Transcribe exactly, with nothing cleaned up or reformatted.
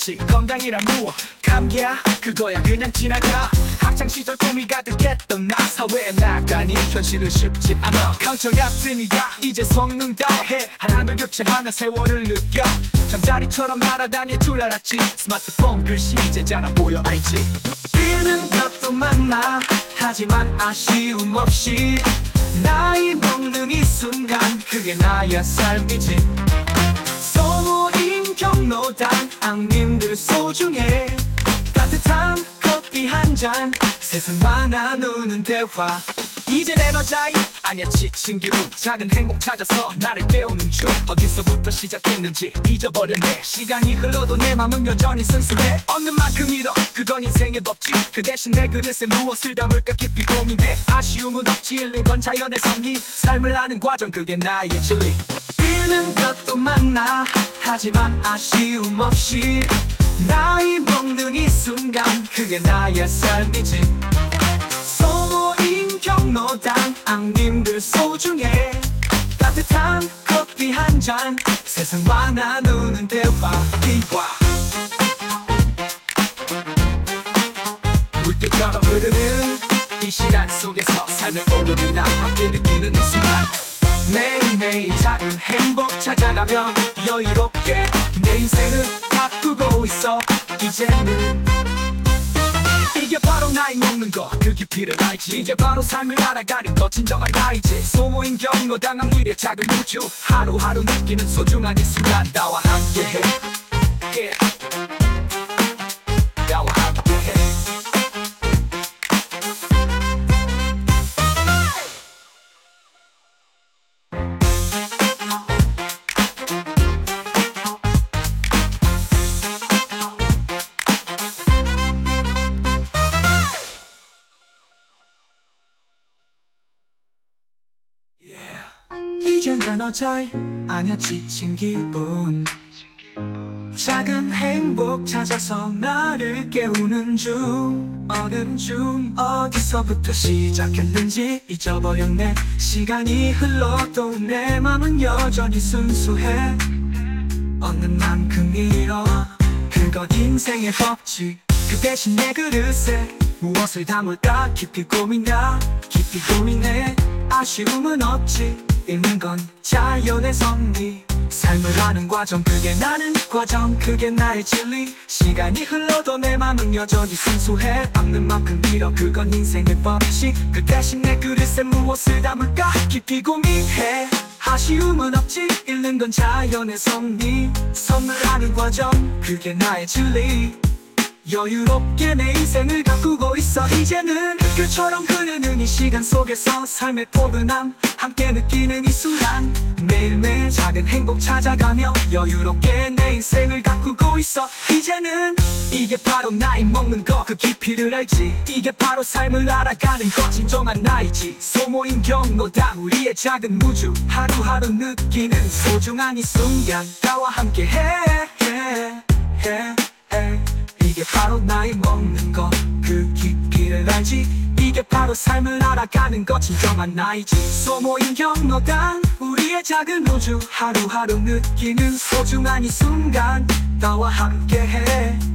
그렇지 건강이란 무엇 감기야 그거야 그냥 지나가 학창시절 꿈이 가득했던 나 사회에 나가니 현실은 쉽지 않아 강철 같으니까 이제 성능 다해 하나를 교체하며 세월을 느껴 잠자리처럼 날아다닐 줄 알았지 스마트폰 글씨 이제 잘 안 보여 알지 뛰는 것도 많아 하지만 아쉬움 없이 나이 먹는 이 순간 그게 나의 삶이지 소모임 경로당 앙님들 소중해 따뜻한 커피 한 잔 세상만 나누는 대화 이제 내 여자이 아니야 지친 기분 작은 행복 찾아서 나를 깨우는 중 어디서부터 시작했는지 잊어버렸네 시간이 흘러도 내 맘은 여전히 순수해 얻는 만큼 잃어 그건 인생의 법칙 그 대신 내 그릇에 무엇을 담을까 깊이 고민해 아쉬움은 없지 잃는 건 자연의 섭리 삶을 아는 과정 그게 나의 진리 잃는 것도 많아 하지만 아쉬움 없이 나이 먹는 이 순간 그게 나의 삶이지 소모임 경로당 앙님들 소중해 따뜻한 커피 한 잔 세상과 나누는 대화 이화 물결처럼 흐르는 이 시간 속에서 삶을 오늘이나 함께 느끼는 이 순간 매일매일 작은 행복 찾아가며 여유롭게 내 인생을 바꾸고 있어 이제는 이게 바로 나이 먹는 거 그 깊이를 알지 이게 바로 삶을 알아가는 거 진정한 나이지 소모임 경로당한 위의 작은 우주 하루하루 느끼는 소중한 이 순간 나와 함께해 yeah. 나와 함께해 이젠 난 어차피 아냐 지친 기분 작은 행복 찾아서 나를 깨우는 중 어느 중 어디서부터 시작했는지 잊어버렸네 시간이 흘러도 내 맘은 여전히 순수해 얻는 만큼 잃어 그건 인생의 법칙 그 대신 내 그릇에 무엇을 담을까 깊이 고민해 깊이 고민해 아쉬움은 없지 잃는 건 자연의 섭리 삶을 아는 과정 그게 나는 과정 그게 나의 진리 시간이 흘러도 내 맘은 여전히 순수해 받는 만큼 잃어 그건 인생의 법칙 그 대신 내 그릇에 무엇을 담을까 깊이 고민해 아쉬움은 없지 잃는 건 자연의 섭리 선물 아는 과정 그게 나의 진리 여유롭게 내 인생을 가꾸고 있어 이제는 흙줄처럼 흐르는 이 시간 속에서 삶의 포근함 함께 느끼는 이 순간 매일매일 작은 행복 찾아가며 여유롭게 내 인생을 가꾸고 있어 이제는 이게 바로 나이 먹는 거 그 깊이를 알지 이게 바로 삶을 알아가는 거 진정한 나이지 소모임 경로당 우리의 작은 우주 하루하루 느끼는 소중한 이 순간 나와 함께 해, 해, 해, 해. 이게 바로 나이 먹는 거 그 깊이를 알지 이게 바로 삶을 알아가는 것 진정한 나이지 소모임 경로당 우리의 작은 우주 하루하루 느끼는 소중한 이 순간 나와 함께해